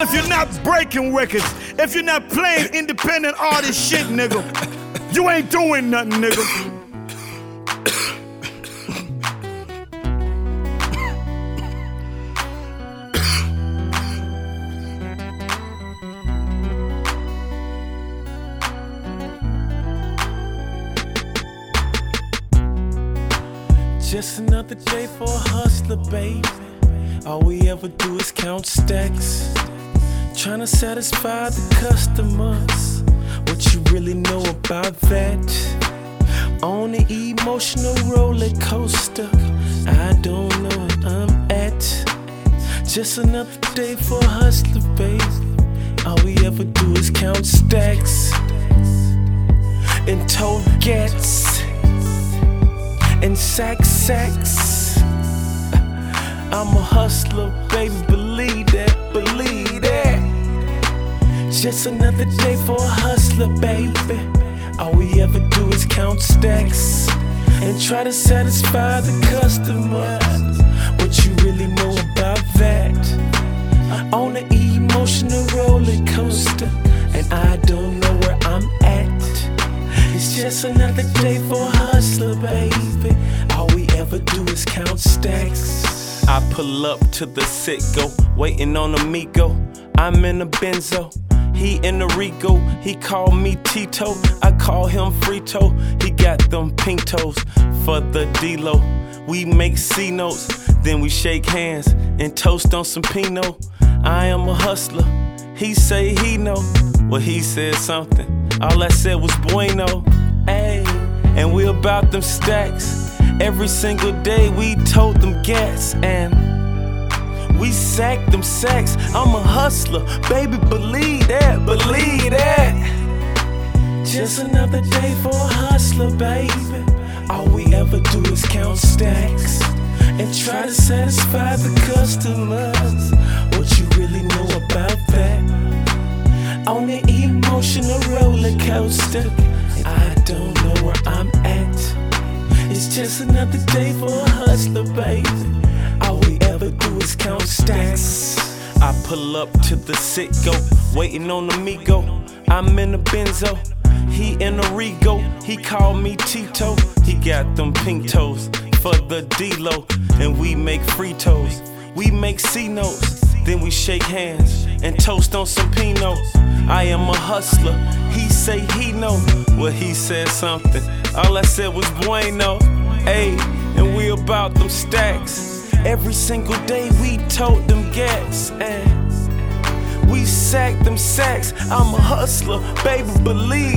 If you're not breaking records, if you're not playing independent artist shit, nigga, you ain't doing nothing, nigga. Just another day for a hustler, baby. All we ever do is count stacks, tryna satisfy the customers. What you really know about that? On the emotional roller coaster, I don't know where I'm at. Just another day for a hustler, baby. All we ever do is count stacks and toll gets and sacks. I'm a hustler, baby, believe that, believe that. Just another day for a hustler, baby. All we ever do is count stacks and try to satisfy the customers. What you really know about that? On the emotional roller coaster, and I don't know where I'm at. It's just another day for a hustler, baby. All we ever do is count stacks. I pull up to the Citgo, waiting on Amigo. I'm in a Benzo, he in the Rigo. He call me Tito, I call him Frito. He got them pink toes for the D-Lo. We make C notes, then we shake hands and toast on some Pinot. I am a hustler, he say he know. Well, he said something, all I said was bueno. Ayy, and we about them stacks. Every single day we told them gats and we sack them sacks. I'm a hustler, baby, believe that, believe that. Just another day for a hustler, baby. All we ever do is count stacks and try to satisfy the customers. What you really know about that? On the emotional roller coaster, I don't know where I'm at. It's just another day for a hustler, baby. All we ever do is count stacks. I pull up to the Citgo, waiting on Amigo. I'm in a Benzo, he in a Rigo. He call me Tito, he got them pink toes for the D-Lo. And we make Fritos, we make C notes, then we shake hands and toast on some Pinot. I am a hustler, he say he know. Well, he said something, all I said was bueno. Ayy, and we about them stacks. Every single day we told them gats and we sack them sacks. I'm a hustler, baby, believe